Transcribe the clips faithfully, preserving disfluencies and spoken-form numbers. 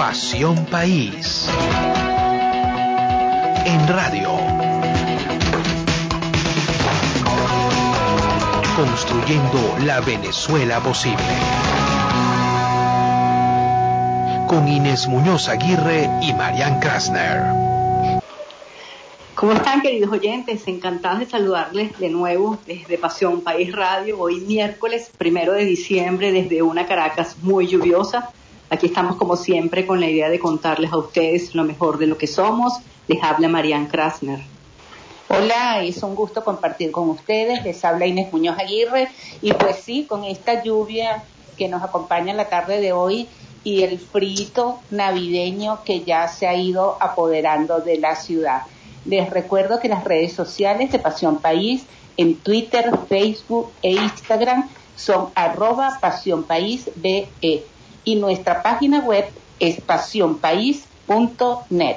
Pasión País. En radio. Construyendo la Venezuela posible. Con Inés Muñoz Aguirre y Marian Krasner. ¿Cómo están, queridos oyentes? Encantados de saludarles de nuevo desde Pasión País Radio. Hoy miércoles primero de diciembre desde una Caracas muy lluviosa. Aquí estamos como siempre con la idea de contarles a ustedes lo mejor de lo que somos. Les habla Marian Krasner. Hola, es un gusto compartir con ustedes. Les habla Inés Muñoz Aguirre. Y pues sí, con esta lluvia que nos acompaña en la tarde de hoy y el frío navideño que ya se ha ido apoderando de la ciudad. Les recuerdo que las redes sociales de Pasión País en Twitter, Facebook e Instagram son arroba Pasión País B E y nuestra página web es pasión país punto net.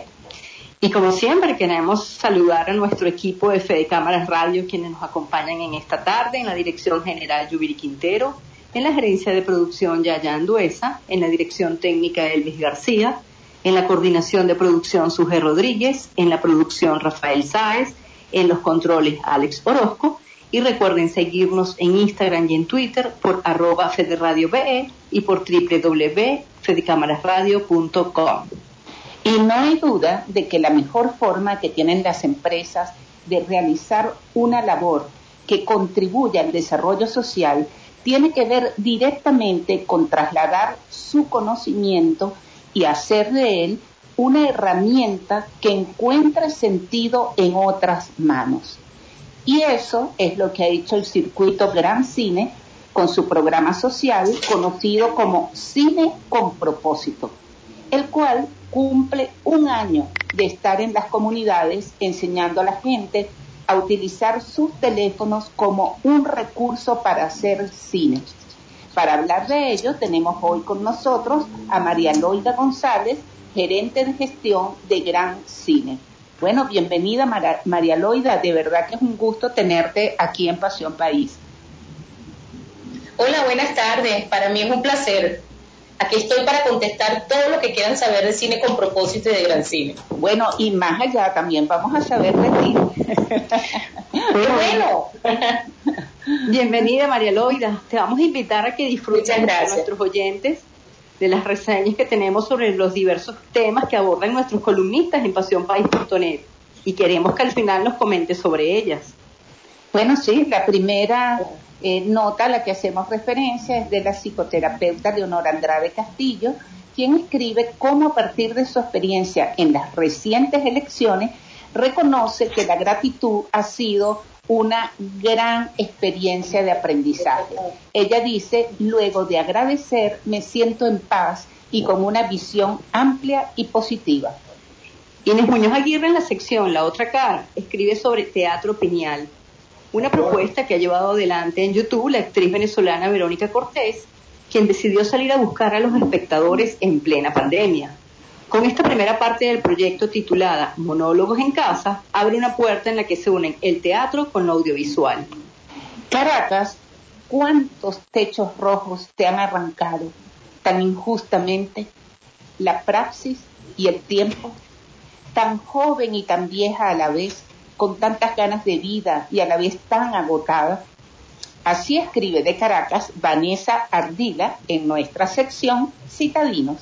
Y como siempre queremos saludar a nuestro equipo de Fede Cámaras Radio, quienes nos acompañan en esta tarde, en la dirección general Yubiri Quintero, en la gerencia de producción Yaya Anduesa, en la dirección técnica Elvis García, en la coordinación de producción Suje Rodríguez, en la producción Rafael Sáez, en los controles Alex Orozco, y recuerden seguirnos en Instagram y en Twitter por arroba federadiobe y por doble u doble u doble u punto fede cámaras radio punto com. Y no hay duda de que la mejor forma que tienen las empresas de realizar una labor que contribuya al desarrollo social tiene que ver directamente con trasladar su conocimiento y hacer de él una herramienta que encuentre sentido en otras manos. Y eso es lo que ha hecho el circuito Gran Cine con su programa social conocido como Cine con Propósito, el cual cumple un año de estar en las comunidades enseñando a la gente a utilizar sus teléfonos como un recurso para hacer cine. Para hablar de ello, tenemos hoy con nosotros a María Loida González, gerente de gestión de Gran Cine. Bueno, bienvenida Mar- María Loida, de verdad que es un gusto tenerte aquí en Pasión País. Hola, buenas tardes, para mí es un placer. Aquí estoy para contestar todo lo que quieran saber de Cine con Propósito y de Gran Cine. Bueno, y más allá también vamos a saber de ti. Bueno, bienvenida María Loida. Te vamos a invitar a que disfruten a nuestros oyentes de las reseñas que tenemos sobre los diversos temas que abordan nuestros columnistas en pasión país punto net y queremos que al final nos comentes sobre ellas. Bueno, sí, la primera eh, nota a la que hacemos referencia es de la psicoterapeuta Leonora Andrade Castillo, quien escribe cómo a partir de su experiencia en las recientes elecciones reconoce que la gratitud ha sido una gran experiencia de aprendizaje. Ella dice, luego de agradecer me siento en paz y con una visión amplia y positiva. Inés Muñoz Aguirre en la sección La Otra Cara escribe sobre Teatro Piñal, una propuesta que ha llevado adelante en YouTube la actriz venezolana Verónica Cortés, quien decidió salir a buscar a los espectadores en plena pandemia. Con esta primera parte del proyecto titulada Monólogos en Casa, abre una puerta en la que se unen el teatro con lo audiovisual. Caracas, ¿cuántos techos rojos te han arrancado tan injustamente? La praxis y el tiempo, tan joven y tan vieja a la vez, con tantas ganas de vida y a la vez tan agotada. Así escribe de Caracas Vanessa Ardila en nuestra sección Citadinos.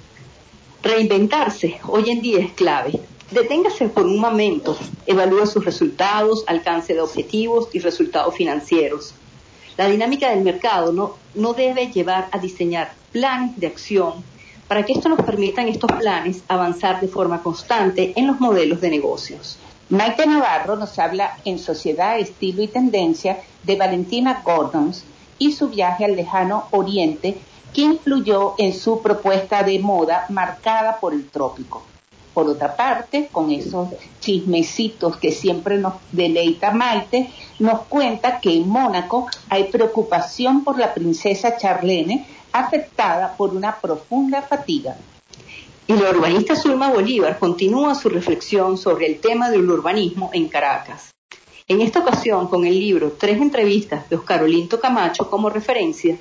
Reinventarse hoy en día es clave. Deténgase por un momento, evalúe sus resultados, alcance de objetivos y resultados financieros. La dinámica del mercado no, no debe llevar a diseñar planes de acción para que esto nos permita en estos planes avanzar de forma constante en los modelos de negocios. Maite Navarro nos habla en Sociedad, Estilo y Tendencia de Valentina Gordons y su viaje al lejano oriente que influyó en su propuesta de moda marcada por el trópico. Por otra parte, con esos chismecitos que siempre nos deleita Maite, nos cuenta que en Mónaco hay preocupación por la princesa Charlene afectada por una profunda fatiga. Y la urbanista Zulma Bolívar continúa su reflexión sobre el tema del urbanismo en Caracas. En esta ocasión, con el libro Tres entrevistas de Oscar Olinto Camacho como referencia,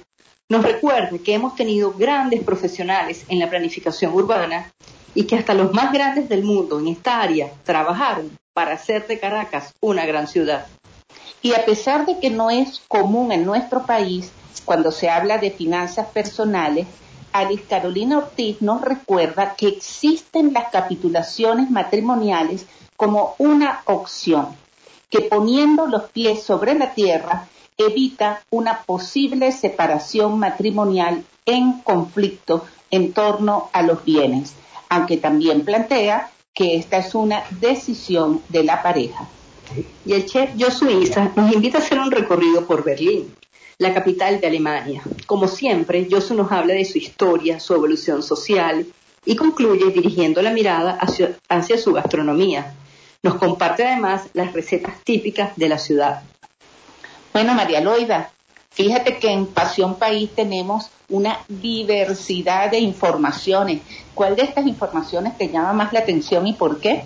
nos recuerda que hemos tenido grandes profesionales en la planificación urbana y que hasta los más grandes del mundo en esta área trabajaron para hacer de Caracas una gran ciudad. Y a pesar de que no es común en nuestro país, cuando se habla de finanzas personales, Alice Carolina Ortiz nos recuerda que existen las capitulaciones matrimoniales como una opción, que poniendo los pies sobre la tierra evita una posible separación matrimonial en conflicto en torno a los bienes, aunque también plantea que esta es una decisión de la pareja. Y el chef Josu Issa nos invita a hacer un recorrido por Berlín, la capital de Alemania. Como siempre, Josu nos habla de su historia, su evolución social y concluye dirigiendo la mirada hacia, hacia su gastronomía. Nos comparte además las recetas típicas de la ciudad. Bueno, María Loida, fíjate que en Pasión País tenemos una diversidad de informaciones. ¿Cuál de estas informaciones te llama más la atención y por qué?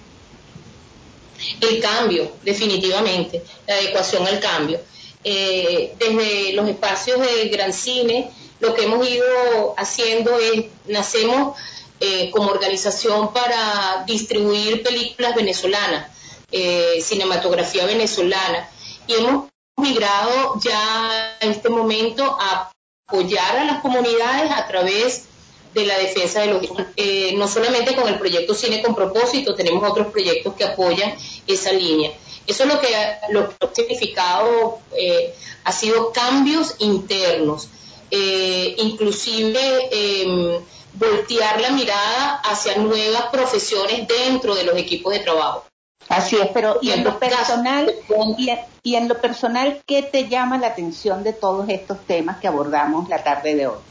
El cambio, definitivamente, la adecuación al cambio. Eh, desde los espacios de Gran Cine, lo que hemos ido haciendo es, nacemos eh, como organización para distribuir películas venezolanas, eh, cinematografía venezolana, y hemos migrado ya en este momento a apoyar a las comunidades a través de la defensa de los eh, no solamente con el proyecto Cine con Propósito, tenemos otros proyectos que apoyan esa línea. Eso es lo que, lo que ha significado, eh, ha sido cambios internos, eh, inclusive eh, voltear la mirada hacia nuevas profesiones dentro de los equipos de trabajo. Así es, pero y en lo personal, y en, y en lo personal, ¿qué te llama la atención de todos estos temas que abordamos la tarde de hoy?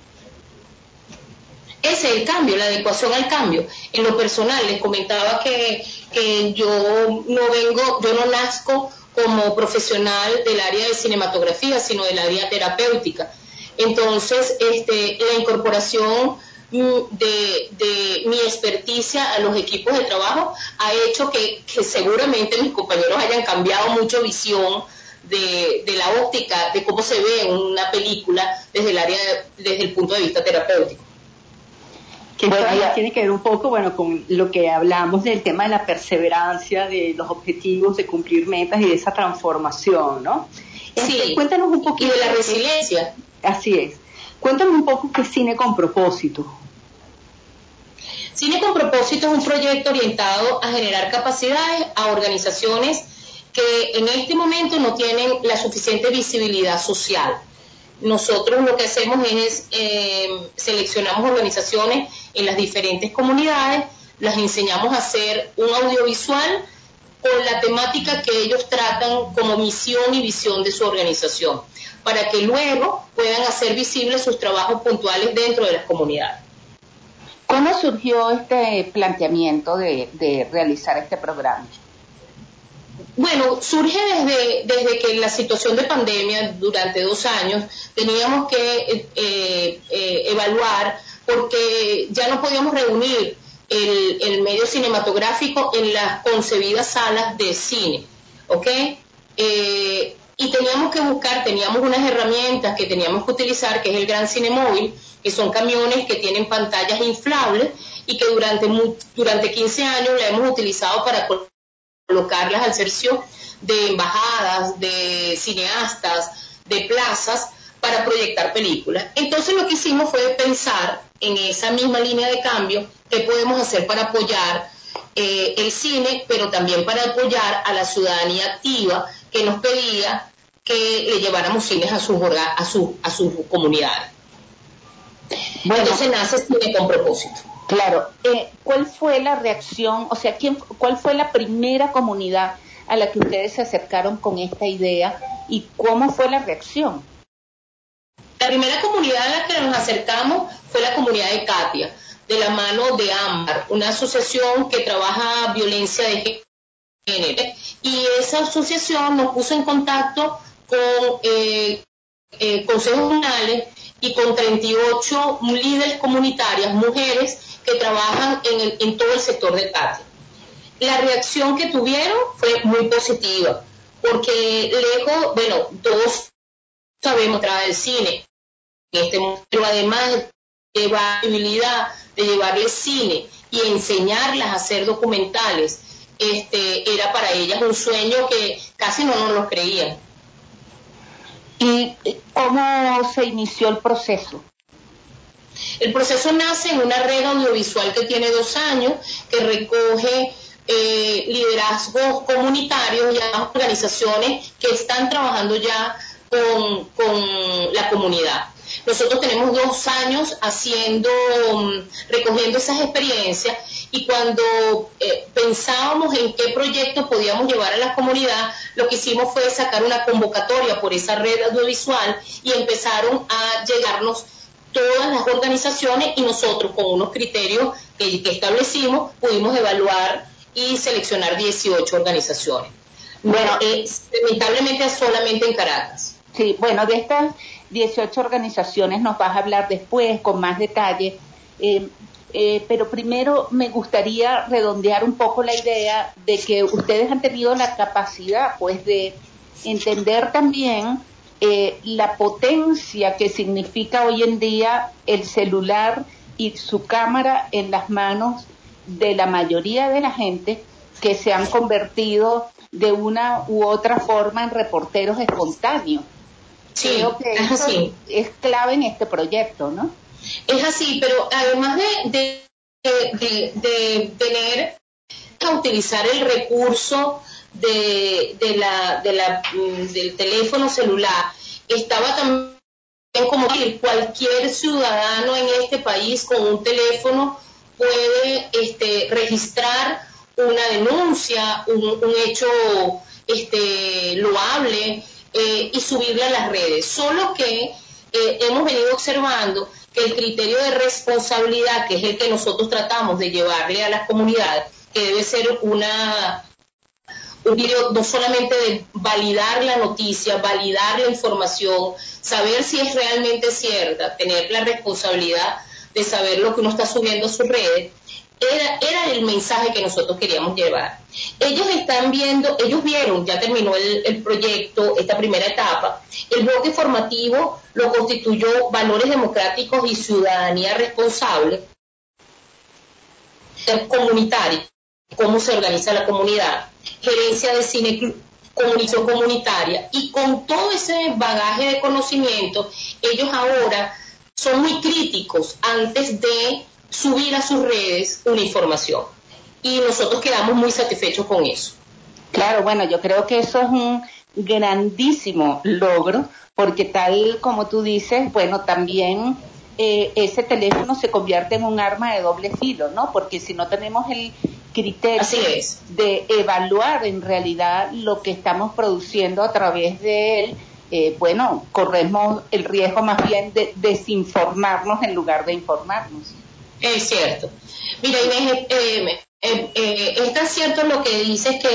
Ese es el cambio, la adecuación al cambio. En lo personal, les comentaba que, que yo no vengo, yo no nazco como profesional del área de cinematografía, sino del área terapéutica. Entonces, este, la incorporación de, de mi experticia a los equipos de trabajo ha hecho que, que seguramente mis compañeros hayan cambiado mucho visión de, de la óptica, de cómo se ve una película desde el área, desde el punto de vista terapéutico. Que bueno, ya tiene que ver un poco, bueno, con lo que hablamos del tema de la perseverancia, de los objetivos, de cumplir metas y de esa transformación, ¿no? Sí, este, cuéntanos un poquito. Y de la resiliencia. Que, así es. Cuéntanos un poco qué es Cine con Propósito. Cine con Propósito es un proyecto orientado a generar capacidades a organizaciones que en este momento no tienen la suficiente visibilidad social. Nosotros lo que hacemos es eh, seleccionamos organizaciones en las diferentes comunidades, las enseñamos a hacer un audiovisual con la temática que ellos tratan como misión y visión de su organización, para que luego puedan hacer visibles sus trabajos puntuales dentro de las comunidades. ¿Cómo surgió este planteamiento de, de realizar este programa? Bueno, surge desde, desde que la situación de pandemia durante dos años teníamos que eh, eh, evaluar, porque ya no podíamos reunir el, el medio cinematográfico en las concebidas salas de cine, ¿ok? Eh, y teníamos que buscar, teníamos unas herramientas que teníamos que utilizar, que es el Gran Cine Móvil, que son camiones que tienen pantallas inflables y que durante, durante quince años la hemos utilizado para colocarlas al servicio de embajadas, de cineastas, de plazas, para proyectar películas. Entonces lo que hicimos fue pensar en esa misma línea de cambio, qué podemos hacer para apoyar eh, el cine, pero también para apoyar a la ciudadanía activa que nos pedía que le lleváramos cines a sus a sus a sus comunidades. Bueno, entonces nace Cine con Propósito. Claro, eh, ¿cuál fue la reacción, o sea, quién, cuál fue la primera comunidad a la que ustedes se acercaron con esta idea y cómo fue la reacción? La primera comunidad a la que nos acercamos fue la comunidad de Katia, de la mano de Ámbar, una asociación que trabaja violencia de género. Y esa asociación nos puso en contacto con eh, eh, consejos comunales y con treinta y ocho líderes comunitarias, mujeres, que trabajan en, el, en todo el sector del Katia. La reacción que tuvieron fue muy positiva, porque lejos, bueno, todos sabemos, traba del cine, este momento, pero además de llevar habilidad, de llevarles cine y enseñarlas a hacer documentales, este, era para ellas un sueño que casi no nos lo creían. ¿Y cómo se inició el proceso? El proceso nace en una red audiovisual que tiene dos años, que recoge eh, liderazgos comunitarios y organizaciones que están trabajando ya con, con la comunidad. Nosotros tenemos dos años haciendo, recogiendo esas experiencias, y cuando eh, pensábamos en qué proyectos podíamos llevar a la comunidad, lo que hicimos fue sacar una convocatoria por esa red audiovisual y empezaron a llegarnos todas las organizaciones, y nosotros con unos criterios que, que establecimos pudimos evaluar y seleccionar dieciocho organizaciones. Bueno, eh, lamentablemente solamente en Caracas. Sí, bueno, de estas dieciocho organizaciones nos vas a hablar después con más detalle, eh, eh, pero primero me gustaría redondear un poco la idea de que ustedes han tenido la capacidad, pues, de entender también eh, la potencia que significa hoy en día el celular y su cámara en las manos de la mayoría de la gente, que se han convertido de una u otra forma en reporteros espontáneos. Sí, Creo que es eso así. es clave en este proyecto, ¿no? Es así, pero además de, de, de, de tener que utilizar el recurso de, de la, de la, del teléfono celular, estaba también como que cualquier ciudadano en este país con un teléfono puede este, registrar una denuncia, un, un hecho este, loable, eh, y subirla a las redes. Solo que eh, hemos venido observando que el criterio de responsabilidad, que es el que nosotros tratamos de llevarle a las comunidades, que debe ser una un video no solamente de validar la noticia, validar la información, saber si es realmente cierta, tener la responsabilidad de saber lo que uno está subiendo a sus redes, era, era el mensaje que nosotros queríamos llevar. Ellos están viendo, ellos vieron, ya terminó el, el proyecto, esta primera etapa, el bloque formativo lo constituyó Valores Democráticos y Ciudadanía Responsable, comunitario, cómo se organiza la comunidad, gerencia de cine, comunicación comunitaria, y con todo ese bagaje de conocimiento, ellos ahora son muy críticos antes de subir a sus redes una información, y nosotros quedamos muy satisfechos con eso. Claro, bueno, yo creo que eso es un grandísimo logro, porque tal como tú dices, bueno, también eh, ese teléfono se convierte en un arma de doble filo, ¿no? Porque si no tenemos el criterio de evaluar en realidad lo que estamos produciendo a través de él, eh, bueno, corremos el riesgo más bien de desinformarnos en lugar de informarnos. Es cierto. Mira, Inés, eh, eh, eh, está cierto lo que dices, que,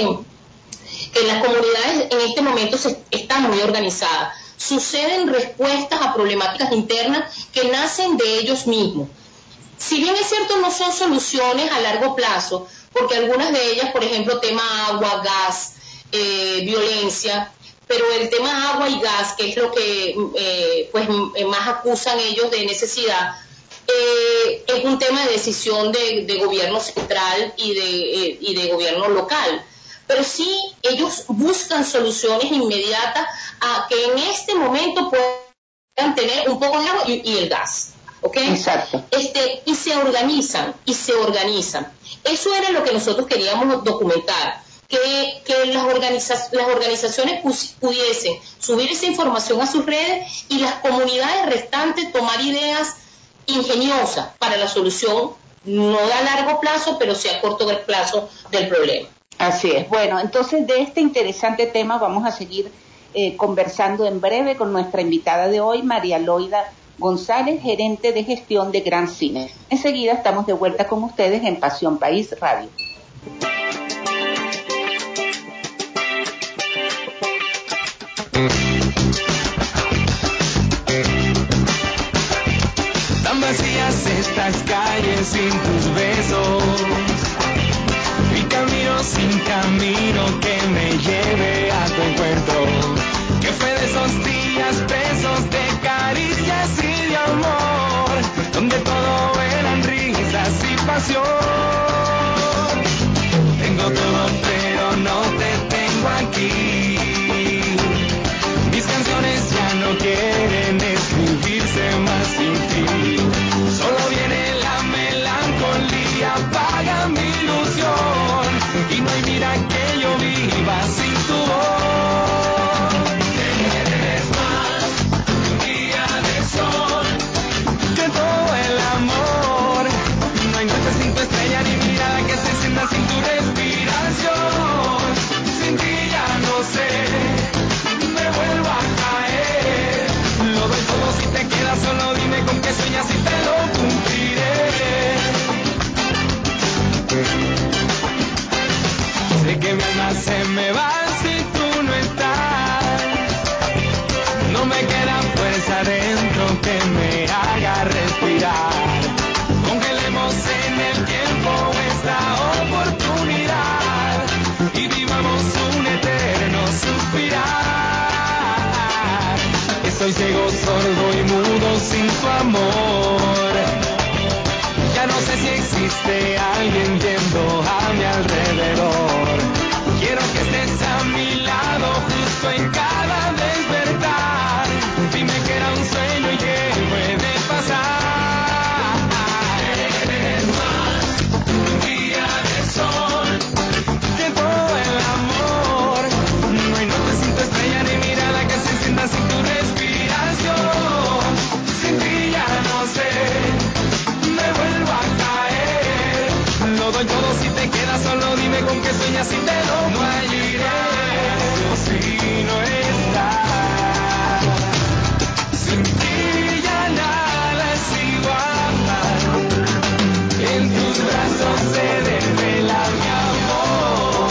que las comunidades en este momento se, están muy organizadas. Suceden respuestas a problemáticas internas que nacen de ellos mismos. Si bien es cierto, no son soluciones a largo plazo, porque algunas de ellas, por ejemplo, tema agua, gas, eh, violencia, pero el tema agua y gas, que es lo que eh, pues más acusan ellos de necesidad, eh, es un tema de decisión de, de gobierno central y de, eh, y de gobierno local. Pero sí, ellos buscan soluciones inmediatas a que en este momento puedan tener un poco de agua y, y el gas. ¿Okay? Exacto. Este, y se organizan, y se organizan. Eso era lo que nosotros queríamos documentar, que, que las, organiza las organizaciones pudiesen subir esa información a sus redes y las comunidades restantes tomar ideas ingeniosas para la solución, no a largo plazo, pero sí a corto plazo del problema. Así es. Bueno, entonces de este interesante tema vamos a seguir eh, conversando en breve con nuestra invitada de hoy, María Loida González, gerente de gestión de Gran Cine. Enseguida estamos de vuelta con ustedes en Pasión País Radio. Tan vacías estas calles sin tus besos, y camino sin camino que me lleve a tu encuentro. Que fue de esos días presos de caricias y queda, solo dime con qué sueñas y te lo cumpliré. Sé que mi alma se me va si tú no estás. No me queda fuerza dentro que me haga respirar. Congelemos en el tiempo esta oportunidad y vivamos un eterno suspirar. Estoy ciego, sordo y mudo sin tu amor. Ya no sé si existe alguien viendo a mi alrededor. Quiero que estés a mi lado justo en cada despertar. Dime que era un sueño y que puede pasar. Eres más un día de sol que todo el amor. No hay noche sin tu estrella ni mirada que se encienda sin tu respiración. Sin ti ya no sé, me vuelvo a caer. Lo doy todo si te quedas, solo dime con qué sueñas y te lo no hay iré si no estás. Sin ti ya nada es igual. En tus brazos se desvela mi amor.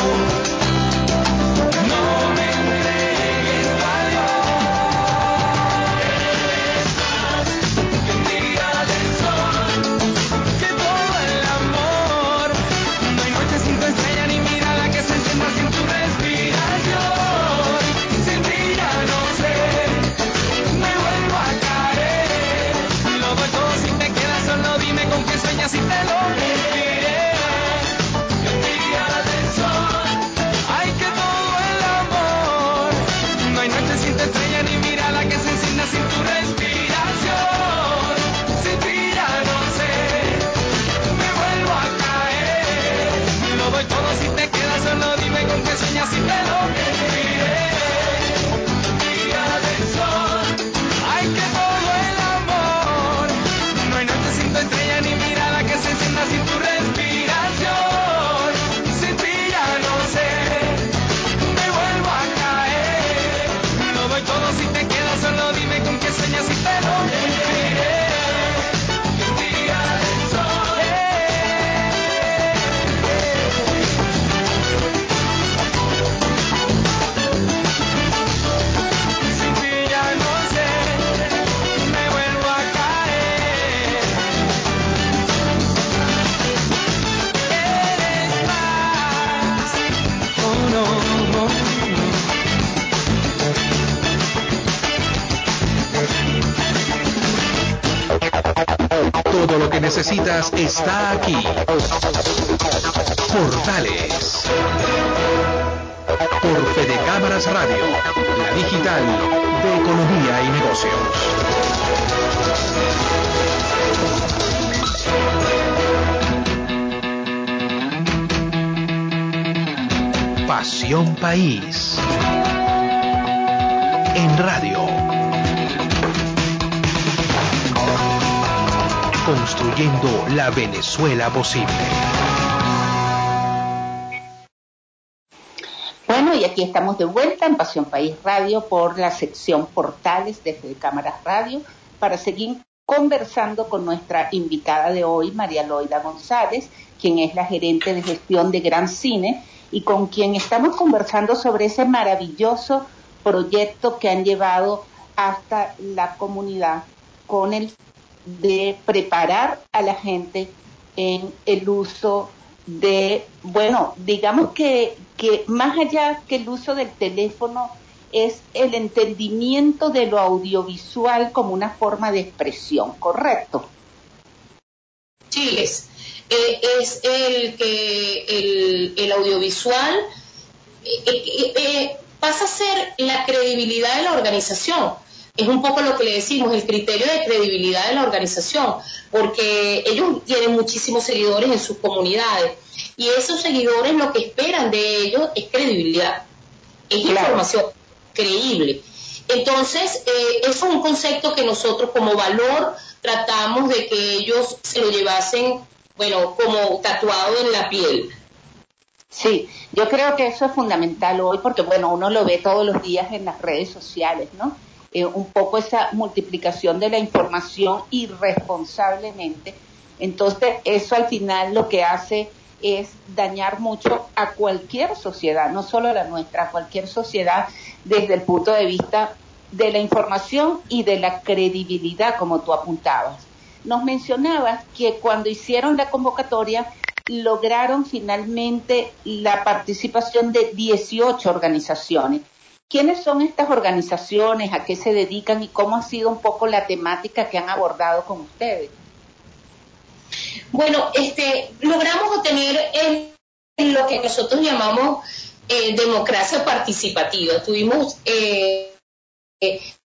No me entregues tu adiós. Eres más que un día de sol, que todo el amor. No hay noche sin tu estrella ni mirada que se encienda sin tu respiración. Sin ti ya no sé, me vuelvo a caer. Lo doy todo si te quedas, solo dime con qué sueñas y te lo cumpliré. Que un día de sol, ay que todo el amor. No hay noche sin tu estrella ni mirada que se encienda sin tu respiración. Sin ti ya no sé, me vuelvo a caer. Lo doy todo si te quedas, solo dime con qué sueñas y te lo cumpliré. Un día de sol, ay que todo el amor. No hay noche sin tu estrella ni mirada que se encienda sin tu respiración. Sin ti ya no sé, me vuelvo a caer. Lo doy todo si te quedas, solo dime con qué sueñas y te lo cumpliré. Un día de sol, sin ti ya no sé, me vuelvo a caer. Eres más, oh no, oh, Todo lo que necesitas está aquí. Portales. Por Fede Cámaras Radio, la digital de economía y negocios. Pasión País. En radio. Construyendo la Venezuela posible. Bueno, y aquí estamos de vuelta en Pasión País Radio por la sección Portales de Fede Cámaras Radio para seguir conversando con nuestra invitada de hoy, María Loida González, quien es la gerente de gestión de Gran Cine y con quien estamos conversando sobre ese maravilloso proyecto que han llevado hasta la comunidad con el de preparar a la gente en el uso de, bueno, digamos que, que más allá que el uso del teléfono es el entendimiento de lo audiovisual como una forma de expresión, ¿correcto? Sí, es, eh, es el que el, el audiovisual eh, eh, eh, pasa a ser la credibilidad de la organización. Es un poco lo que le decimos, el criterio de credibilidad de la organización, porque ellos tienen muchísimos seguidores en sus comunidades y esos seguidores lo que esperan de ellos es credibilidad, es claro. Información creíble. Entonces, eh, eso es un concepto que nosotros como valor tratamos de que ellos se lo llevasen, bueno, como tatuado en la piel. Sí, yo creo que eso es fundamental hoy porque, bueno, uno lo ve todos los días en las redes sociales, ¿no? eh, un poco esa multiplicación de la información irresponsablemente. Entonces, eso al final lo que hace es dañar mucho a cualquier sociedad, no solo a la nuestra, a cualquier sociedad desde el punto de vista de la información y de la credibilidad, como tú apuntabas. Nos mencionabas que cuando hicieron la convocatoria lograron finalmente la participación de dieciocho organizaciones. ¿Quiénes son estas organizaciones? ¿A qué se dedican? ¿Y cómo ha sido un poco la temática que han abordado con ustedes? Bueno, este, logramos obtener el, lo que nosotros llamamos eh, democracia participativa. Tuvimos eh, eh,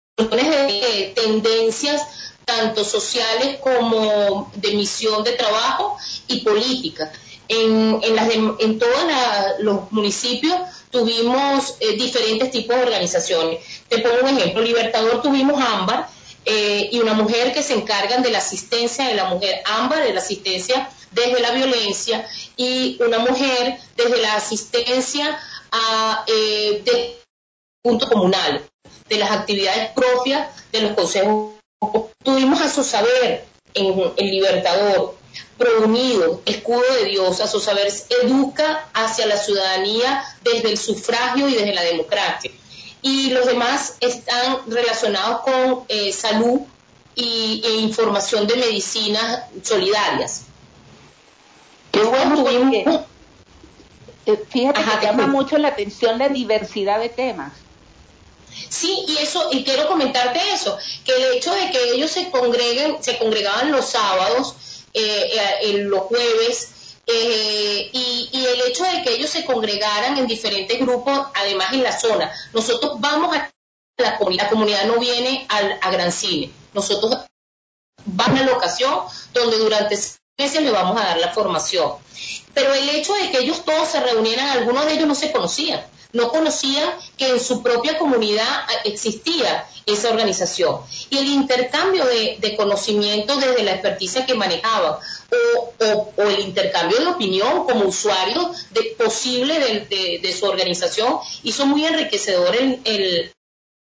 de tendencias tanto sociales como de misión de trabajo y política. En, en, las de, en todos la, los municipios tuvimos eh, diferentes tipos de organizaciones. Te pongo un ejemplo, Libertador tuvimos Ámbar, eh, y una mujer que se encargan de la asistencia de la mujer, Ámbar de la asistencia desde la violencia, y una mujer desde la asistencia a eh, de punto comunal, de las actividades propias de los consejos. Tuvimos a su saber en el Libertador, Prounido, Escudo de Dios. A su saber educa hacia la ciudadanía desde el sufragio y desde la democracia. Y los demás están relacionados con eh, salud y, e información de medicinas solidarias. Qué bueno, tuvimos... porque, fíjate Ajá, que llama mucho la atención la diversidad de temas. Sí, y eso, y quiero comentarte eso, que el hecho de que ellos se congreguen, se congregaban los sábados, eh, eh, los jueves, eh, y, y el hecho de que ellos se congregaran en diferentes grupos, además en la zona. Nosotros vamos a la comunidad, la comunidad no viene al, a Gran Cine, nosotros vamos a la locación donde durante meses le vamos a dar la formación. Pero el hecho de que ellos todos se reunieran, algunos de ellos no se conocían. No conocían que en su propia comunidad existía esa organización. Y el intercambio de, de conocimiento desde la experticia que manejaban o, o, o el intercambio de opinión como usuario de, posible de, de, de su organización hizo muy enriquecedor el, el...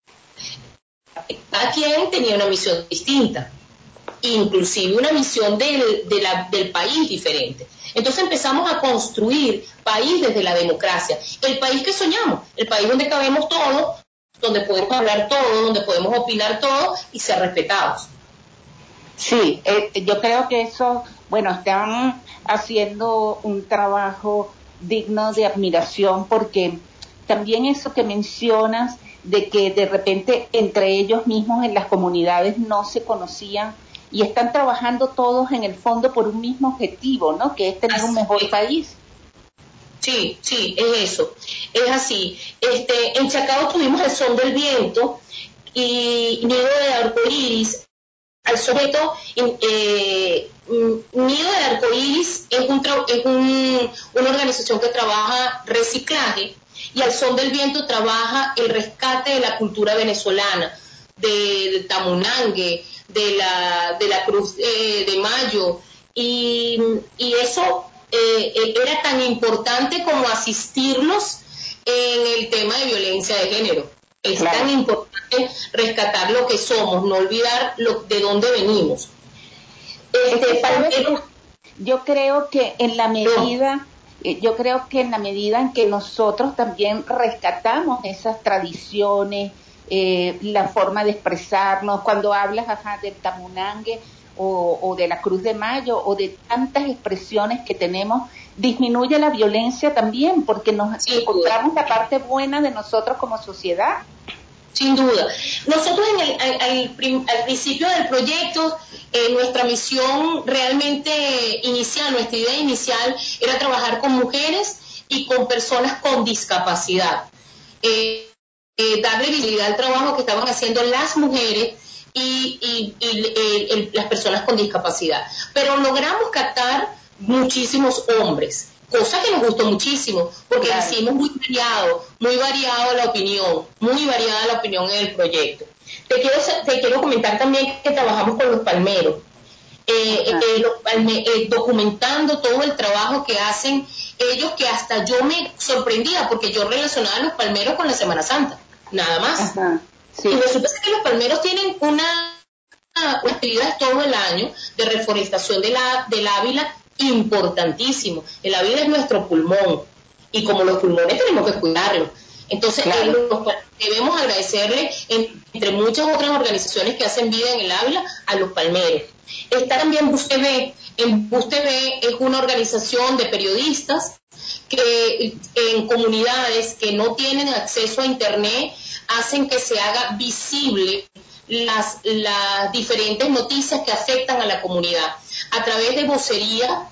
Cada quien tenía una misión distinta, inclusive una misión del, de la, del país diferente. Entonces empezamos a construir país desde la democracia, el país que soñamos, el país donde cabemos todos, donde podemos hablar todo, donde podemos opinar todo y ser respetados. Sí, eh, yo creo que eso, bueno, están haciendo un trabajo digno de admiración, porque también eso que mencionas de que de repente entre ellos mismos en las comunidades no se conocían y están trabajando todos en el fondo por un mismo objetivo, ¿no? Que es tener así un mejor es. país. Sí, sí, es eso, es así. Este, en Chacao tuvimos el Son del Viento y Nido de Arcoíris. Al sujeto, eh, Nido de Arcoíris es, un, es un, una organización que trabaja reciclaje, y Al Son del Viento trabaja el rescate de la cultura venezolana, del tamunangue, de la, de la Cruz eh, de Mayo, y, y eso eh, era tan importante como asistirlos en el tema de violencia de género. Es claro. Tan importante rescatar lo que somos, no olvidar lo, de dónde venimos. Este, para que, yo creo que en la medida, no. yo creo que en la medida en que nosotros también rescatamos esas tradiciones, eh, la forma de expresarnos, cuando hablas ajá, del tamunangue o, o de la Cruz de Mayo o de tantas expresiones que tenemos, disminuye la violencia también, porque nos sí, encontramos la parte buena de nosotros como sociedad. Sin duda. Nosotros en el, al, al, al principio del proyecto, eh, nuestra misión realmente inicial, nuestra idea inicial era trabajar con mujeres y con personas con discapacidad. Eh, eh, darle visibilidad al trabajo que estaban haciendo las mujeres y, y, y eh, el, las personas con discapacidad. Pero logramos captar muchísimos hombres, cosa que nos gustó muchísimo, porque claro. hicimos muy variado, muy variado la opinión, muy variada la opinión en el proyecto. Te quiero, te quiero comentar también que trabajamos con los palmeros, eh, eh, los palme, eh, documentando todo el trabajo que hacen ellos, que hasta yo me sorprendía, porque yo relacionaba a los palmeros con la Semana Santa, nada más. Ajá. Sí. Y resulta que los palmeros tienen una, una actividad todo el año de reforestación de la, del Ávila importantísimo. El Ávila es nuestro pulmón y como los pulmones tenemos que cuidarlos. Entonces, claro, eh, debemos agradecerle, en, entre muchas otras organizaciones que hacen vida en el Ávila, a los palmeros. Está también Bus T V. En Bus T V es una organización de periodistas que en comunidades que no tienen acceso a Internet hacen que se haga visible las, las diferentes noticias que afectan a la comunidad a través de vocería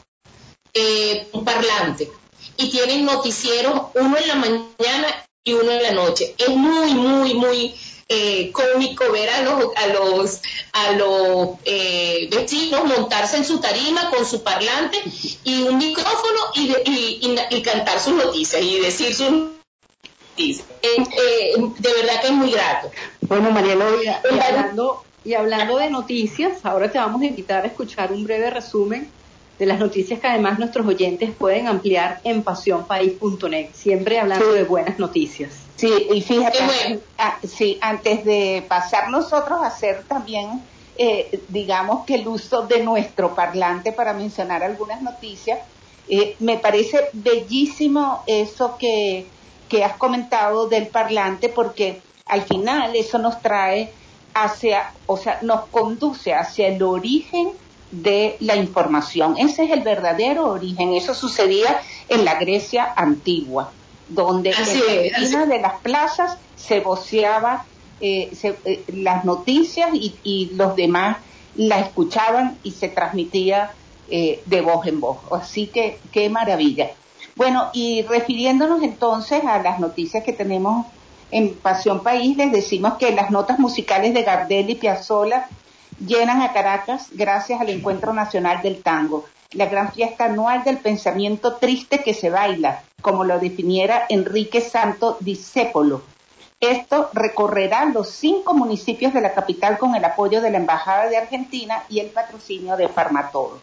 eh, parlante. Y tienen noticieros, uno en la mañana y uno en la noche. Es muy, muy, muy eh, cómico ver a los a los a los eh, vecinos montarse en su tarima con su parlante y un micrófono y, de, y, y, y cantar sus noticias y decir sus noticias. Eh, eh, de verdad que es muy grato. Bueno, Mariela, y, y, hablando, y hablando de noticias, ahora te vamos a invitar a escuchar un breve resumen de las noticias que además nuestros oyentes pueden ampliar en pasión país punto net, siempre hablando sí. de buenas noticias. Sí, y fíjate, bueno. ah, sí, antes de pasar nosotros a hacer también, eh, digamos que el uso de nuestro parlante para mencionar algunas noticias, eh, me parece bellísimo eso que, que has comentado del parlante, porque al final eso nos trae hacia, o sea, nos conduce hacia el origen de la información. Ese es el verdadero origen. Eso sucedía en la Grecia antigua, donde así en la esquina de las plazas se voceaba eh, se, eh, las noticias y, y los demás la escuchaban y se transmitía eh, de voz en voz. Así que qué maravilla. Bueno, y refiriéndonos entonces a las noticias que tenemos en Pasión País, les decimos que las notas musicales de Gardel y Piazzolla llenan a Caracas gracias al Encuentro Nacional del Tango, la gran fiesta anual del pensamiento triste que se baila, como lo definiera Enrique Santo Discépolo. Esto recorrerá los cinco municipios de la capital con el apoyo de la Embajada de Argentina y el patrocinio de Farmatodo.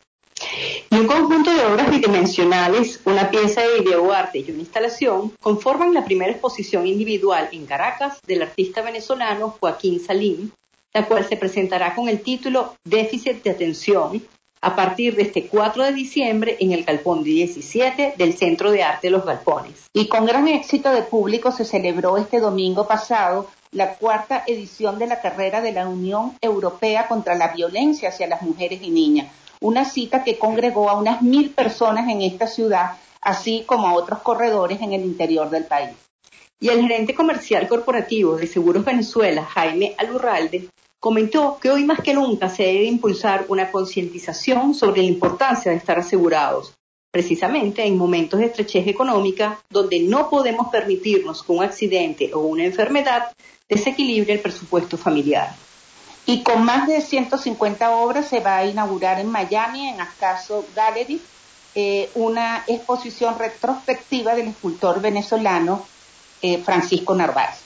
Y un conjunto de obras bidimensionales, una pieza de videoarte y una instalación conforman la primera exposición individual en Caracas del artista venezolano Joaquín Salín, la cual se presentará con el título Déficit de Atención a partir de este cuatro de diciembre en el Galpón diecisiete del Centro de Arte Los Galpones. Y con gran éxito de público se celebró este domingo pasado la cuarta edición de la carrera de la Unión Europea contra la Violencia hacia las Mujeres y Niñas, una cita que congregó a unas mil personas en esta ciudad, así como a otros corredores en el interior del país. Y el gerente comercial corporativo de Seguros Venezuela, Jaime Alurralde, comentó que hoy más que nunca se debe impulsar una concientización sobre la importancia de estar asegurados, precisamente en momentos de estrechez económica donde no podemos permitirnos que un accidente o una enfermedad desequilibre el presupuesto familiar. Y con más de ciento cincuenta obras se va a inaugurar en Miami, en Ascaso Gallery, eh, una exposición retrospectiva del escultor venezolano eh, Francisco Narváez.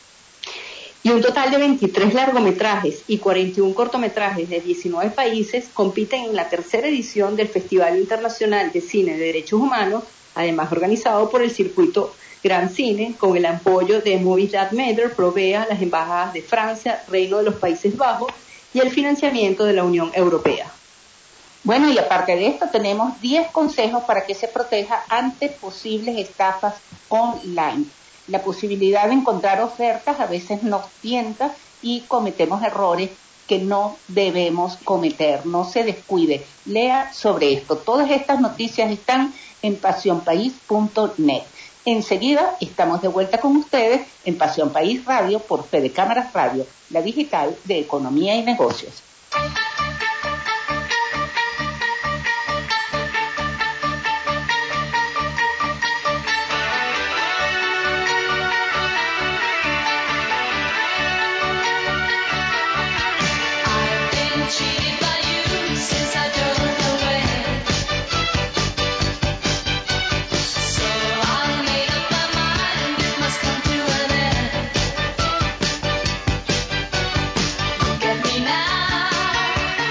Y un total de veintitrés largometrajes y cuarenta y uno cortometrajes de diecinueve países compiten en la tercera edición del Festival Internacional de Cine de Derechos Humanos, además organizado por el circuito Gran Cine, con el apoyo de Movies That Matter, Provea, las embajadas de Francia, Reino de los Países Bajos y el financiamiento de la Unión Europea. Bueno, y aparte de esto tenemos diez consejos para que se proteja ante posibles estafas online. La posibilidad de encontrar ofertas a veces nos tienta y cometemos errores que no debemos cometer. No se descuide. Lea sobre esto. Todas estas noticias están en pasión país punto net. Enseguida estamos de vuelta con ustedes en Pasión País Radio por Fede Cámaras Radio, la digital de economía y negocios. Get me now.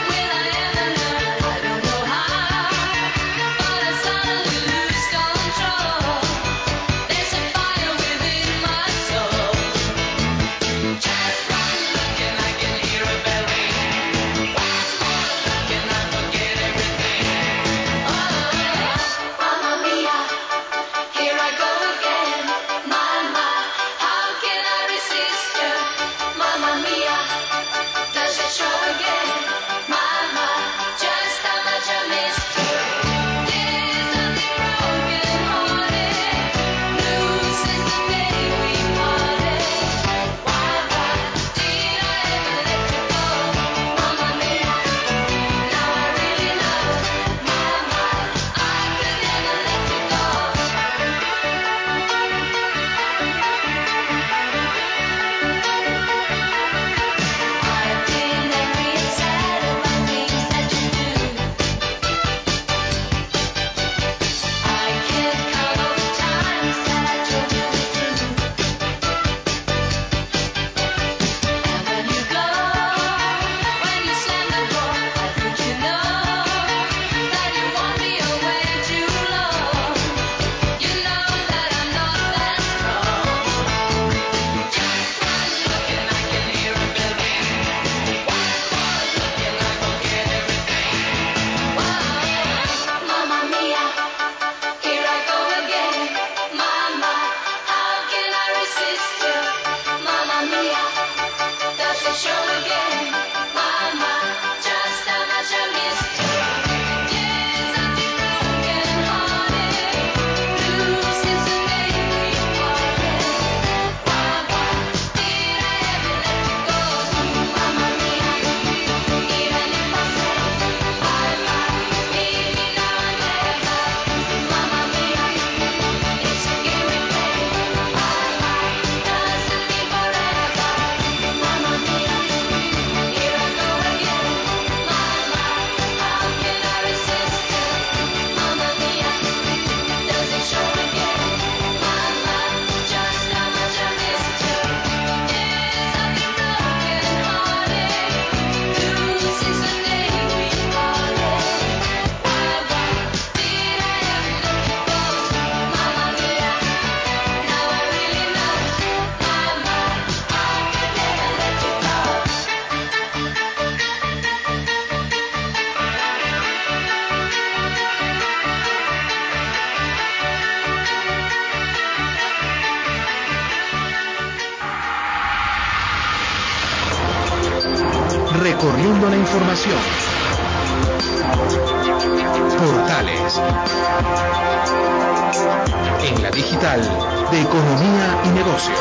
información. Portales. En la digital de economía y negocios.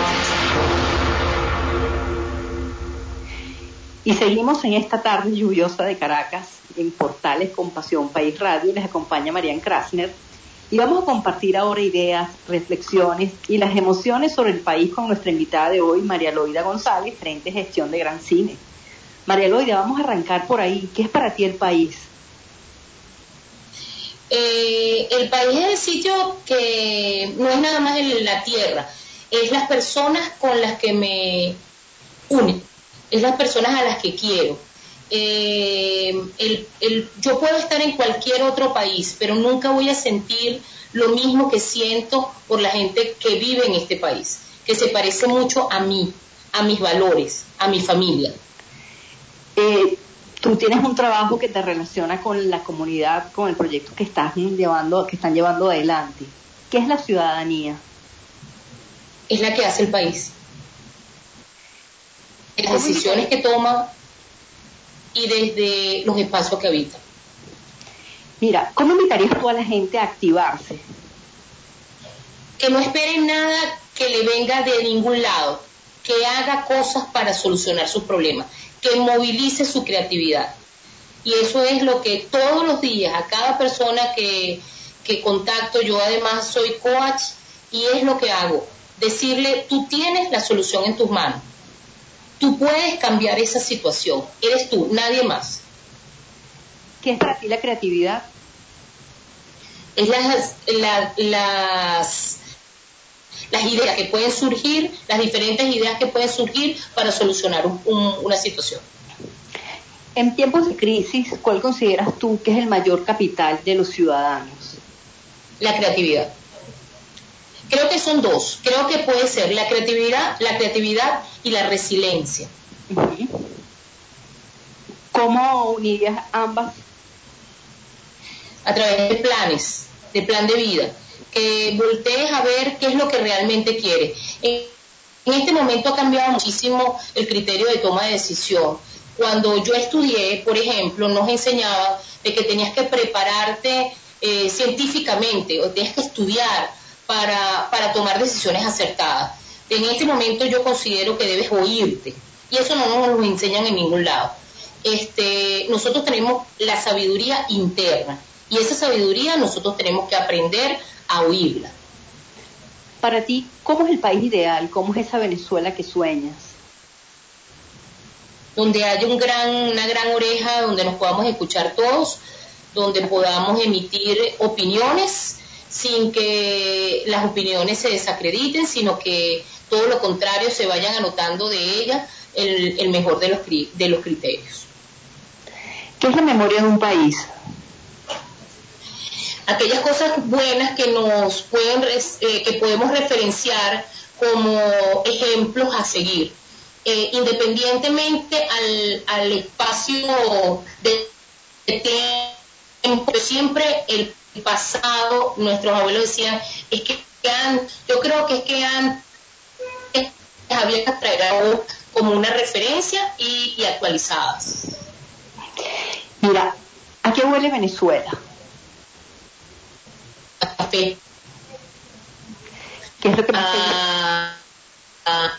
Y seguimos en esta tarde lluviosa de Caracas, en Portales con Pasión País Radio. Les acompaña Marian Krasner. Y vamos a compartir ahora ideas, reflexiones y las emociones sobre el país con nuestra invitada de hoy, María Loida González, gerente de gestión de Gran Cine. María Loida, vamos a arrancar por ahí. ¿Qué es para ti el país? Eh, el país es el sitio que no es nada más en la tierra, es las personas con las que me unen, es las personas a las que quiero. Eh, el, el, yo puedo estar en cualquier otro país, pero nunca voy a sentir lo mismo que siento por la gente que vive en este país, que se parece mucho a mí, a mis valores, a mi familia. Eh, tú tienes un trabajo que te relaciona con la comunidad, con el proyecto que estás llevando, que están llevando adelante. ¿Qué es la ciudadanía? Es la que hace el país. Las decisiones que toma y desde los espacios que habita. Mira, ¿cómo invitarías tú a la gente a activarse? Que no esperen nada que le venga de ningún lado, que haga cosas para solucionar sus problemas, que movilice su creatividad. Y eso es lo que todos los días, a cada persona que, que contacto, yo además soy coach, y es lo que hago, decirle, tú tienes la solución en tus manos. Tú puedes cambiar esa situación, eres tú, nadie más. ¿Qué es para ti la creatividad? Es las, la, las, las ideas que pueden surgir, las diferentes ideas que pueden surgir para solucionar un, un, una situación. En tiempos de crisis, ¿cuál consideras tú que es el mayor capital de los ciudadanos? La creatividad. Creo que son dos. Creo que puede ser la creatividad, la creatividad y la resiliencia. Uh-huh. ¿Cómo unirías ambas? A través de planes, de plan de vida, que voltees a ver qué es lo que realmente quieres. En, en este momento ha cambiado muchísimo el criterio de toma de decisión. Cuando yo estudié, por ejemplo, nos enseñaba de que tenías que prepararte eh, científicamente, o tenías que estudiar para, para tomar decisiones acertadas. En este momento yo considero que debes oírte, y eso no nos lo enseñan en ningún lado. Este, nosotros tenemos la sabiduría interna, y esa sabiduría nosotros tenemos que aprender a oírla. Para ti, ¿cómo es el país ideal? ¿Cómo es esa Venezuela que sueñas? Donde haya un gran, una gran oreja, donde nos podamos escuchar todos, donde podamos emitir opiniones sin que las opiniones se desacrediten, sino que todo lo contrario, se vayan anotando de ellas el, el mejor de los, de los criterios. ¿Qué es la memoria de un país? Aquellas cosas buenas que nos pueden, eh, que podemos referenciar como ejemplos a seguir. Eh, independientemente al, al espacio de, de tiempo, siempre el pasado, nuestros abuelos decían, es que han, yo creo que es que antes había que traer algo como una referencia y, y actualizadas. Mira, ¿a qué huele Venezuela? A café. ¿Qué es lo que más a, a,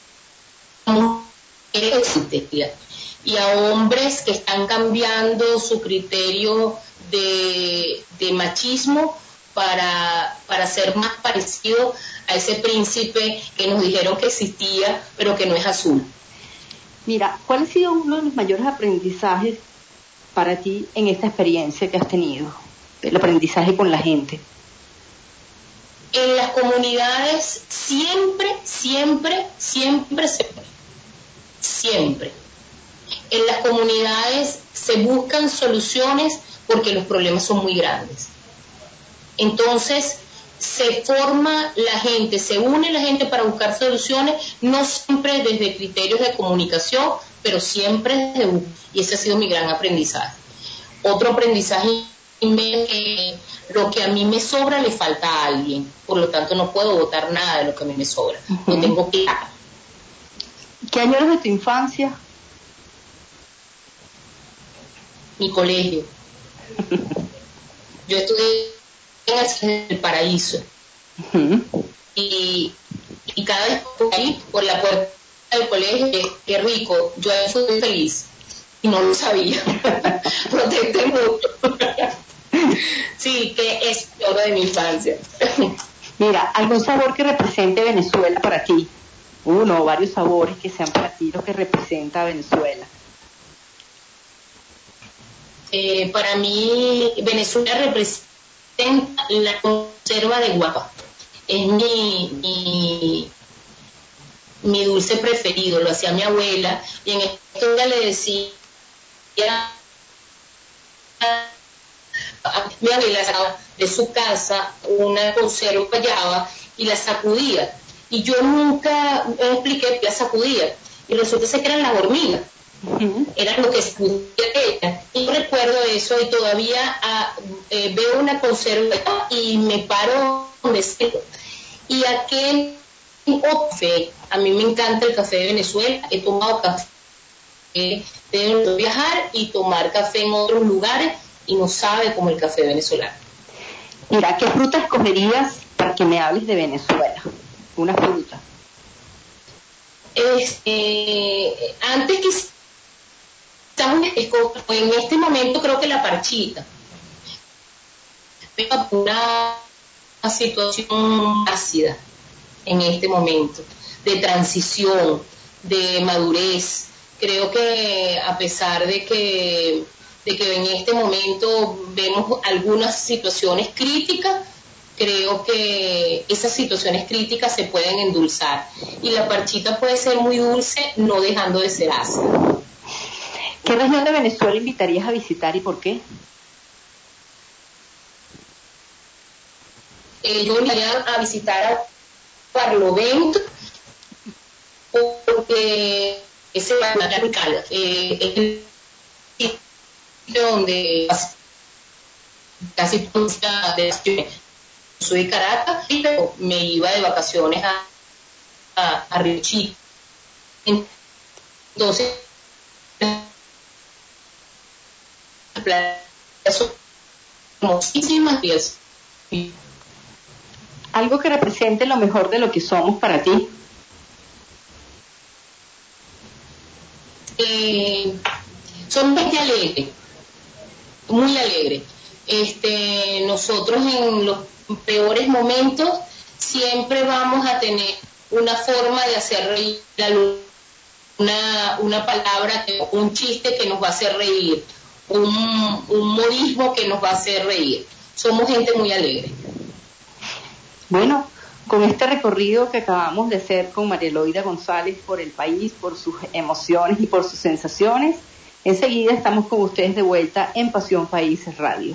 y a hombres que están cambiando su criterio de, de machismo para, para ser más parecido a ese príncipe que nos dijeron que existía, pero que no es azul? Mira, ¿cuál ha sido uno de los mayores aprendizajes para ti en esta experiencia que has tenido? El aprendizaje con la gente. En las comunidades siempre, siempre, siempre, siempre, siempre. En las comunidades se buscan soluciones porque los problemas son muy grandes. Entonces, se forma la gente, se une la gente para buscar soluciones, no siempre desde criterios de comunicación, pero siempre desde uno. Y ese ha sido mi gran aprendizaje. Otro aprendizaje es que lo que a mí me sobra le falta a alguien, por lo tanto no puedo botar nada de lo que a mí me sobra. Uh-huh. Lo tengo claro. ¿Qué añoras de tu infancia? mi colegio. Yo estudié en el Paraíso. Uh-huh. y, y cada vez por ahí, por la puerta del colegio, qué, qué rico, yo ahí fui muy feliz y no lo sabía. Protesté mucho. Sí, que es lo de mi infancia. Mira, ¿algún sabor que represente Venezuela para ti? Uno o varios sabores que sean para ti lo que representa Venezuela. Eh, para mí, Venezuela representa la conserva de guapa. Es mi, mi, mi dulce preferido, lo hacía mi abuela, y en esto ella le decía a mi abuela sacaba de su casa una conserva guayaba y la sacudía, y yo nunca me expliqué que la sacudía, y resulta que eran las hormigas. Uh-huh. Era lo que sacudía ella, y yo recuerdo eso, y todavía ah, eh, veo una conserva y me paro donde sea. Y aquel café, a mí me encanta el café de Venezuela, he tomado café, de viajar y tomar café en otros lugares y no sabe como el café venezolano. Mira, ¿qué fruta escogerías para que me hables de Venezuela? Una fruta. Este, antes que en este momento creo que la parchita. Una una situación ácida en este momento, de transición, de madurez. Creo que a pesar de que, de que en este momento vemos algunas situaciones críticas, creo que esas situaciones críticas se pueden endulzar. Y la parchita puede ser muy dulce, no dejando de ser ácida. ¿Qué región de Venezuela invitarías a visitar y por qué? Eh, yo invitaría a visitar a Barlovento porque ese es la capital, eh, es el sitio donde casi todas las de soy de Caracas, pero me iba de vacaciones a, a, a Río Chico. Entonces, son muchísimas piezas. Algo que represente lo mejor de lo que somos para ti. Eh, son muy alegres, muy alegres. Este, nosotros en los peores momentos siempre vamos a tener una forma de hacer reír, una, una palabra, un chiste que nos va a hacer reír, un, un modismo que nos va a hacer reír. Somos gente muy alegre. Bueno, con este recorrido que acabamos de hacer con María Eloida González por el país, por sus emociones y por sus sensaciones, enseguida estamos con ustedes de vuelta en Pasión País Radio.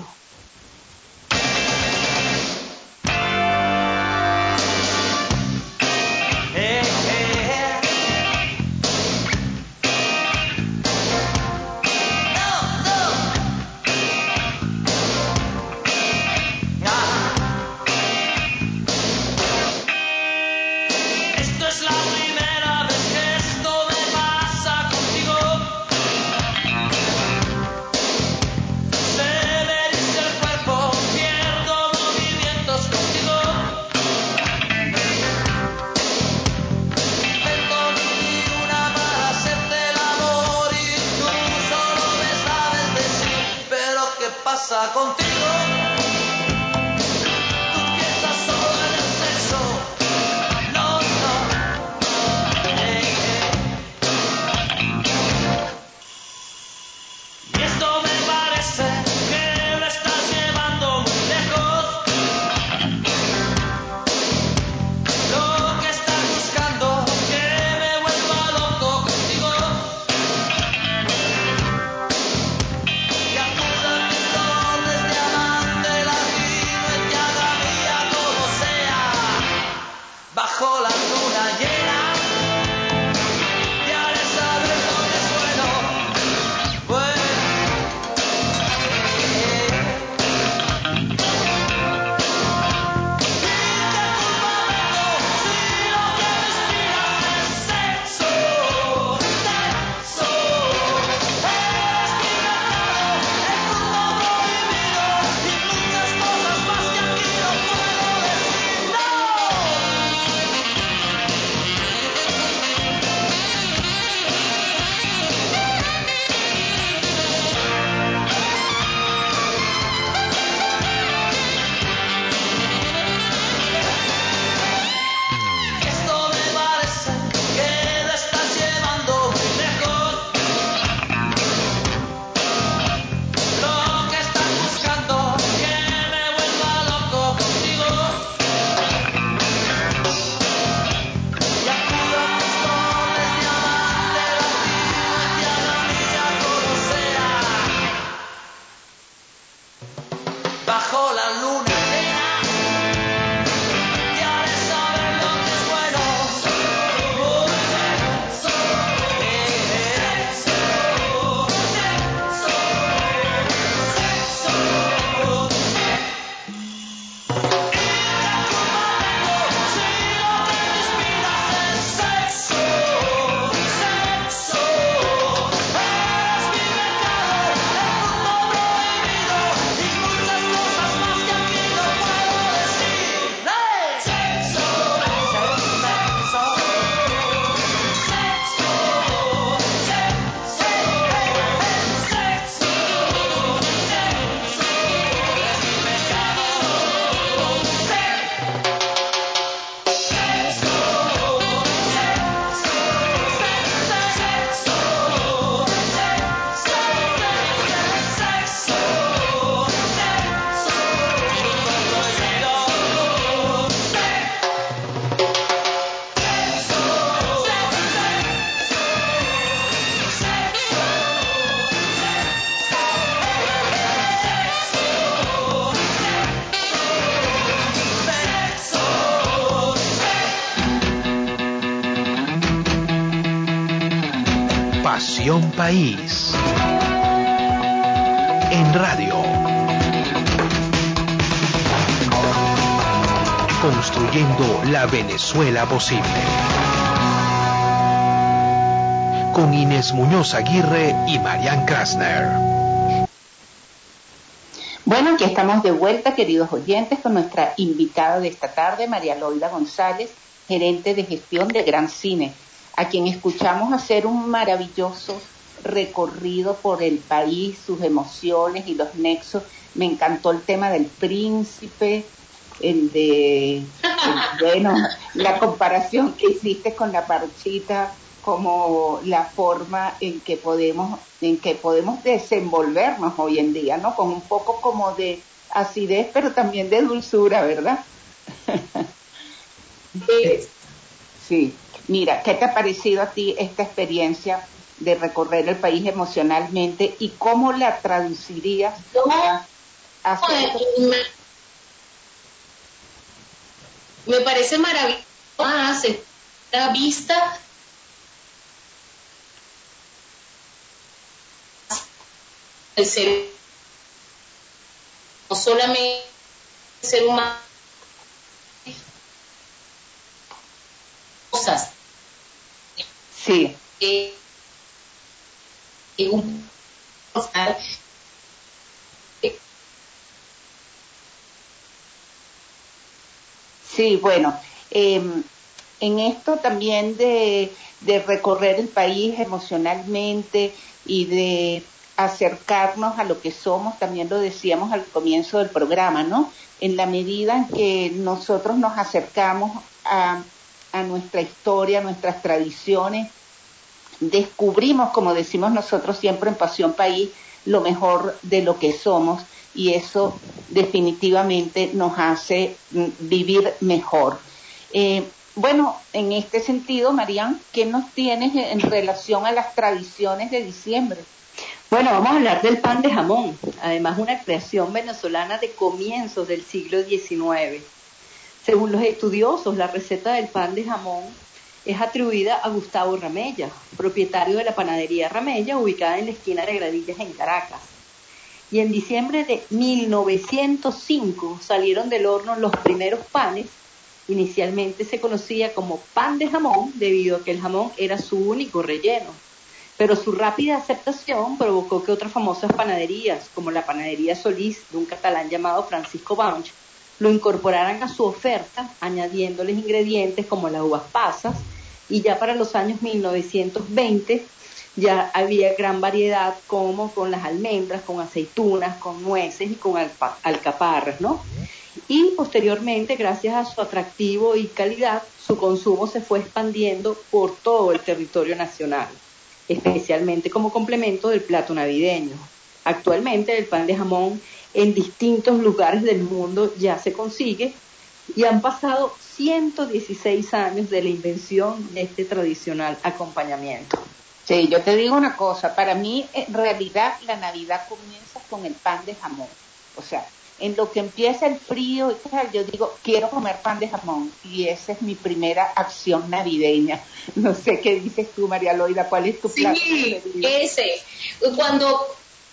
Desde abajo bajo la luna llena. Quieres saber lo que es bueno. Pasión País en radio. Construyendo la Venezuela posible. Con Inés Muñoz Aguirre y Marian Krasner. Bueno, aquí estamos de vuelta, queridos oyentes, con nuestra invitada de esta tarde, María Loida González, gerente de gestión de Gran Cine, a quien escuchamos hacer un maravilloso recorrido por el país, sus emociones y los nexos. Me encantó el tema del príncipe, el de, el, bueno, la comparación que hiciste con la parchita, como la forma en que podemos, en que podemos desenvolvernos hoy en día, ¿no? Con un poco como de acidez, pero también de dulzura, ¿verdad? Sí. Mira, ¿qué te ha parecido a ti esta experiencia de recorrer el país emocionalmente y cómo la traducirías a, a me, me parece maravilloso esta vista el ser, no solamente el ser humano, cosas. Sí. Eh, eh, un, eh, sí, bueno, eh, en esto también de, de recorrer el país emocionalmente y de acercarnos a lo que somos, también lo decíamos al comienzo del programa, ¿no? En la medida en que nosotros nos acercamos a, a nuestra historia, a nuestras tradiciones, descubrimos, como decimos nosotros siempre en Pasión País, lo mejor de lo que somos, y eso definitivamente nos hace vivir mejor. Eh, bueno, en este sentido, Marian, ¿qué nos tienes en relación a las tradiciones de diciembre? Bueno, vamos a hablar del pan de jamón, además una creación venezolana de comienzos del siglo diecinueve. Según los estudiosos, la receta del pan de jamón es atribuida a Gustavo Ramella, propietario de la panadería Ramella, ubicada en la esquina de Gradillas en Caracas. Y en diciembre de mil novecientos cinco salieron del horno los primeros panes. Inicialmente se conocía como pan de jamón debido a que el jamón era su único relleno. Pero su rápida aceptación provocó que otras famosas panaderías, como la panadería Solís de un catalán llamado Francisco Banch, lo incorporaran a su oferta, añadiéndoles ingredientes como las uvas pasas, y ya para los años mil novecientos veinte ya había gran variedad, como con las almendras, con aceitunas, con nueces y con alpa- alcaparras, ¿no? Y posteriormente, gracias a su atractivo y calidad, su consumo se fue expandiendo por todo el territorio nacional, especialmente como complemento del plato navideño. Actualmente el pan de jamón en distintos lugares del mundo ya se consigue y han pasado ciento dieciséis años de la invención de este tradicional acompañamiento. Sí, yo te digo una cosa, para mí en realidad la Navidad comienza con el pan de jamón. O sea, en lo que empieza el frío y tal, yo digo, quiero comer pan de jamón, y esa es mi primera acción navideña. No sé qué dices tú, María Loida, ¿cuál es tu Sí, plato preferido? ese. Cuando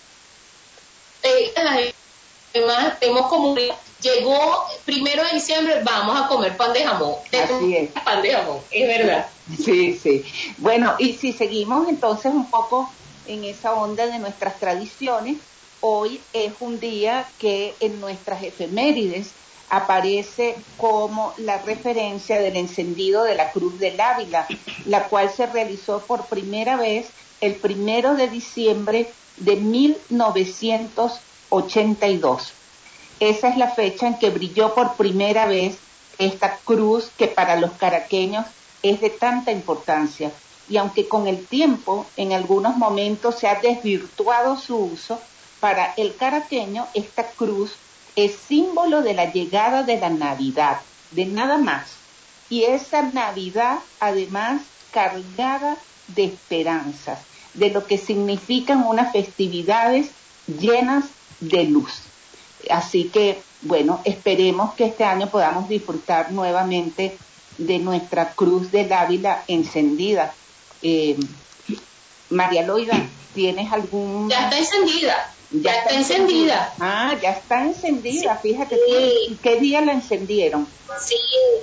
eh, además tenemos como llegó primero de diciembre, vamos a comer pan de jamón. Así es. Pan de jamón, es verdad. Sí, sí. Bueno, y si seguimos entonces un poco en esa onda de nuestras tradiciones, hoy es un día que en nuestras efemérides aparece como la referencia del encendido de la Cruz del Ávila, la cual se realizó por primera vez el primero de diciembre de mil novecientos ochenta y dos. Esa es la fecha en que brilló por primera vez esta cruz que para los caraqueños es de tanta importancia. Y aunque con el tiempo en algunos momentos se ha desvirtuado su uso, para el caraqueño esta cruz es símbolo de la llegada de la Navidad, de nada más. Y esa Navidad además cargada de esperanzas, de lo que significan unas festividades llenas de luz. Así que, bueno, esperemos que este año podamos disfrutar nuevamente de nuestra Cruz del Ávila encendida. Eh, María Loida, ¿tienes algún...? Ya está encendida. Ya, ya está, está encendida. encendida. Ah, ya está encendida, sí. Fíjate. Sí. ¿Qué día la encendieron? Sí,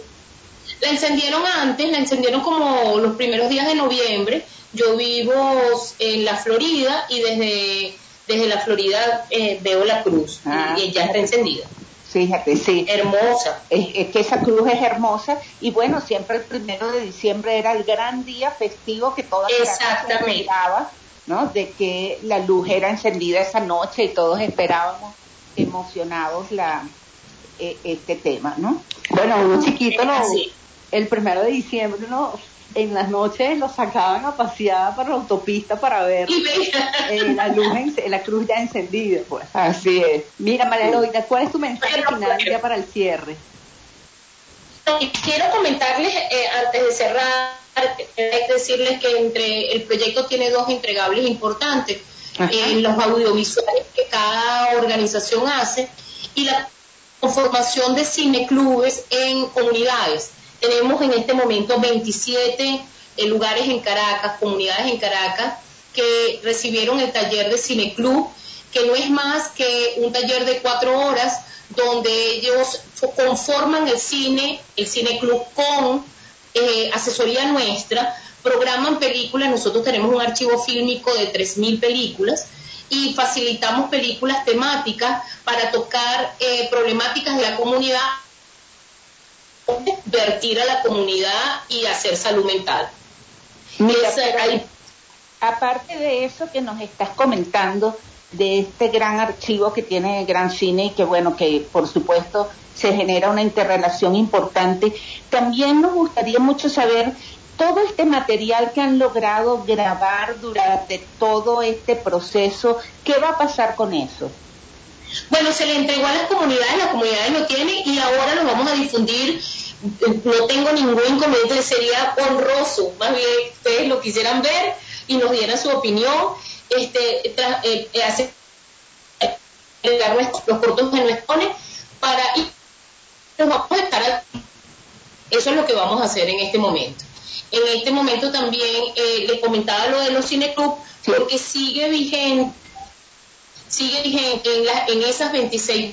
la encendieron antes, la encendieron como los primeros días de noviembre. Yo vivo en la Florida y desde, desde la Florida eh, veo la cruz ah. y, y ya está encendida. Fíjate, sí. Hermosa. Es, es que esa cruz es hermosa y bueno, siempre el primero de diciembre era el gran día festivo que todas Exactamente. Se esperaba, ¿no? De que la luz era encendida esa noche y todos esperábamos emocionados la eh, este tema, ¿no? Bueno, uno chiquito, no, el primero de diciembre, ¿no? En las noches los sacaban a pasear por la autopista para ver eh, la luz, en, la cruz ya encendida, pues. Así es. Mira, María Loida, ¿cuál es tu mensaje final ya para el cierre? Quiero comentarles, eh, antes de cerrar, es decirles que entre el proyecto tiene dos entregables importantes, eh, los audiovisuales que cada organización hace y la conformación de cineclubes en comunidades. Tenemos en este momento veintisiete eh, lugares en Caracas, comunidades en Caracas, que recibieron el taller de Cineclub, que no es más que un taller de cuatro horas donde ellos conforman el cine, el Cineclub con eh, asesoría nuestra, programan películas. Nosotros tenemos un archivo fílmico de tres mil películas y facilitamos películas temáticas para tocar eh, problemáticas de la comunidad, vertir a la comunidad y hacer salud mental. Mira, hay, aparte de eso que nos estás comentando, de este gran archivo que tiene Gran Cine y que bueno, que por supuesto se genera una interrelación importante, también nos gustaría mucho saber todo este material que han logrado grabar durante todo este proceso. ¿Qué va a pasar con eso? Bueno, se le entregó a las comunidades, las comunidades lo tienen y ahora lo vamos a difundir. No tengo ningún inconveniente, sería honroso, más bien ustedes lo quisieran ver y nos dieran su opinión, este, tra, eh, eh, hacer los cortos de nuestros para y nos vamos a estar. Eso es lo que vamos a hacer en este momento. En este momento también eh, les comentaba lo de los cineclub, porque sigue vigente, sigue vigente en, la, en esas veintiséis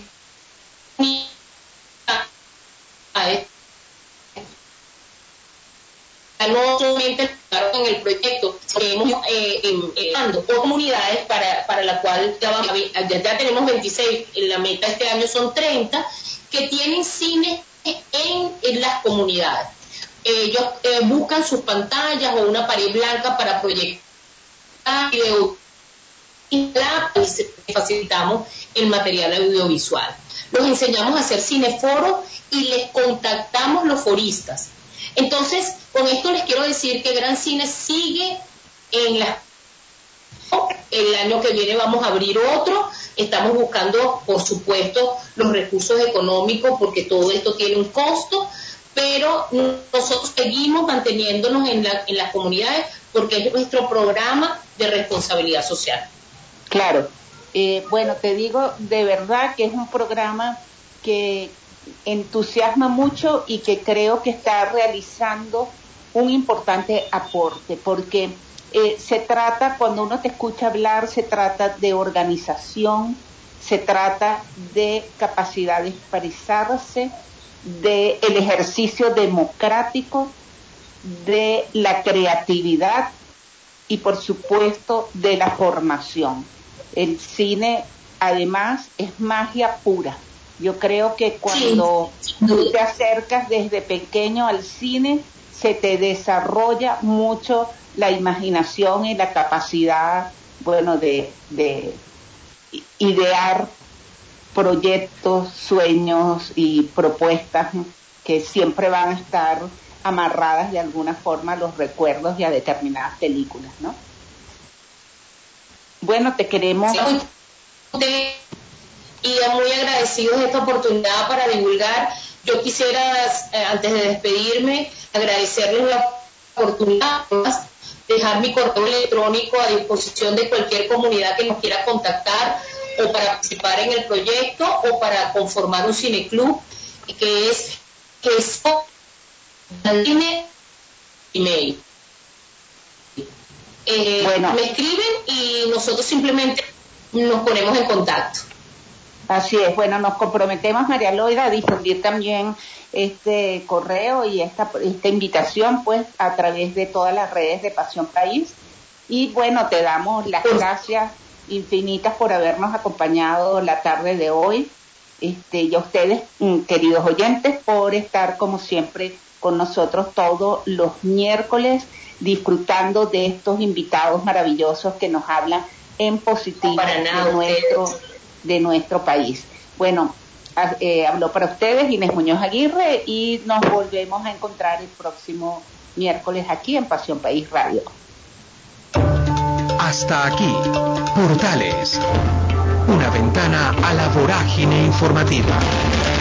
no solamente en el proyecto que hemos eh, eh, comunidades para, para la cual ya, vamos, ya, ya tenemos veintiséis, la meta este año son treinta que tienen cine en, en las comunidades. Ellos eh, buscan sus pantallas o una pared blanca para proyectar video y facilitamos el material audiovisual. Los enseñamos a hacer cineforos y les contactamos los foristas. Entonces, con esto les quiero decir que Gran Cine sigue en la... El año que viene vamos a abrir otro. Estamos buscando, por supuesto, los recursos económicos porque todo esto tiene un costo, pero nosotros seguimos manteniéndonos en, la, en las comunidades porque es nuestro programa de responsabilidad social. Claro. Eh, bueno, te digo de verdad que es un programa que entusiasma mucho y que creo que está realizando un importante aporte, porque eh, se trata, cuando uno te escucha hablar, se trata de organización, se trata de capacidad de expresarse, de el ejercicio democrático, de la creatividad y por supuesto de la formación. El cine además es magia pura. Yo creo que cuando Sí. tú te acercas desde pequeño al cine, se te desarrolla mucho la imaginación y la capacidad, bueno, de, de idear proyectos, sueños y propuestas que siempre van a estar amarradas de alguna forma a los recuerdos y a determinadas películas, ¿no? Bueno, te queremos... Y muy agradecidos de esta oportunidad para divulgar. Yo quisiera, eh, antes de despedirme, agradecerles la oportunidad, dejar mi correo electrónico a disposición de cualquier comunidad que nos quiera contactar o para participar en el proyecto o para conformar un cineclub, que es que es email. Eh, bueno. Me escriben y nosotros simplemente nos ponemos en contacto. Así es, bueno, nos comprometemos, María Loida, a difundir también este correo y esta, esta invitación, pues, a través de todas las redes de Pasión País. Y bueno, te damos las gracias infinitas por habernos acompañado la tarde de hoy. Este, y a ustedes, queridos oyentes, por estar como siempre con nosotros todos los miércoles, disfrutando de estos invitados maravillosos que nos hablan en positivo de nuestro... de nuestro país. Bueno, eh, habló para ustedes Inés Muñoz Aguirre y nos volvemos a encontrar el próximo miércoles aquí en Pasión País Radio. Hasta aquí, Portales, una ventana a la vorágine informativa.